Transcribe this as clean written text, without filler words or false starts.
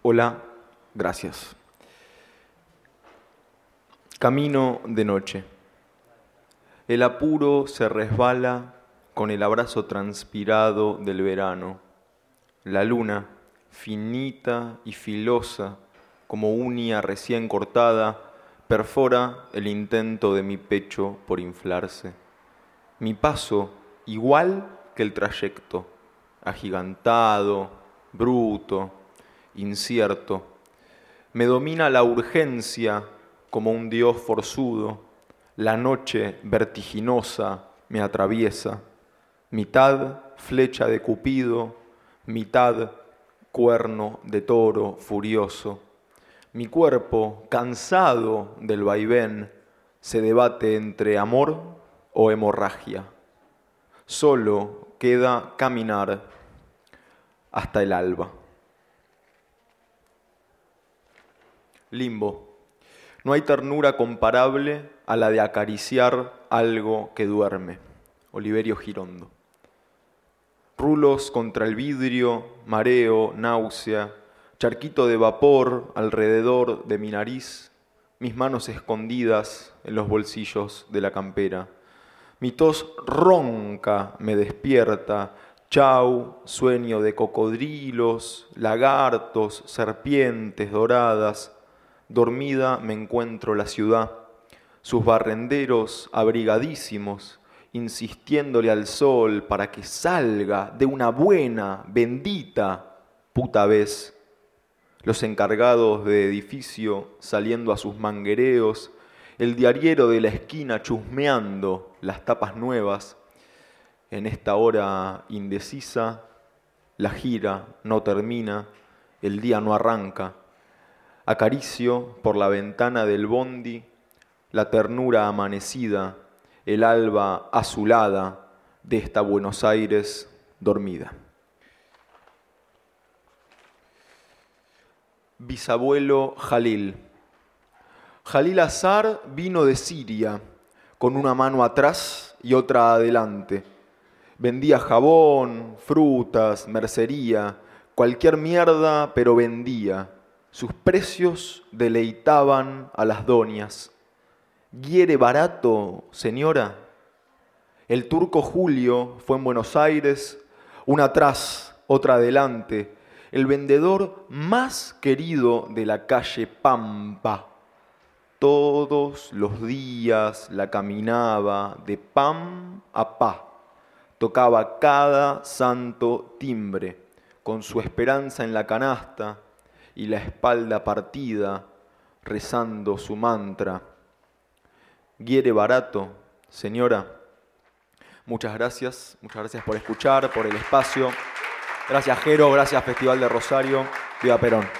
Hola, gracias. Camino de noche. El apuro se resbala con el abrazo transpirado del verano. La luna, finita y filosa, como uña recién cortada, perfora el intento de mi pecho por inflarse. Mi paso, igual que el trayecto, agigantado, bruto, incierto. Me domina la urgencia como un dios forzudo. La noche vertiginosa me atraviesa. Mitad flecha de Cupido, mitad cuerno de toro furioso. Mi cuerpo, cansado del vaivén, se debate entre amor o hemorragia. Solo queda caminar hasta el alba. Limbo. No hay ternura comparable a la de acariciar algo que duerme. Oliverio Girondo. Rulos contra el vidrio, mareo, náusea, charquito de vapor alrededor de mi nariz, mis manos escondidas en los bolsillos de la campera. Mi tos ronca me despierta, chau, sueño de cocodrilos, lagartos, serpientes doradas. Dormida me encuentro la ciudad, sus barrenderos abrigadísimos, insistiéndole al sol para que salga de una buena, bendita puta vez. Los encargados de edificio saliendo a sus manguereos, el diariero de la esquina chusmeando las tapas nuevas. En esta hora indecisa, la gira no termina, el día no arranca. Acaricio por la ventana del bondi la ternura amanecida, el alba azulada de esta Buenos Aires dormida. Bisabuelo Jalil. Jalil Azar vino de Siria, con una mano atrás y otra adelante. Vendía jabón, frutas, mercería, cualquier mierda, pero vendía. Sus precios deleitaban a las doñas. ¿Quiere barato, señora? El turco Julio fue en Buenos Aires, una atrás, otra adelante, el vendedor más querido de la calle Pampa. Todos los días la caminaba de pam a pa. Tocaba cada santo timbre, con su esperanza en la canasta y la espalda partida, rezando su mantra. ¿Quiere barato, señora? Muchas gracias por escuchar, por el espacio. Gracias, Jero, gracias, Festival de Rosario. Viva Perón.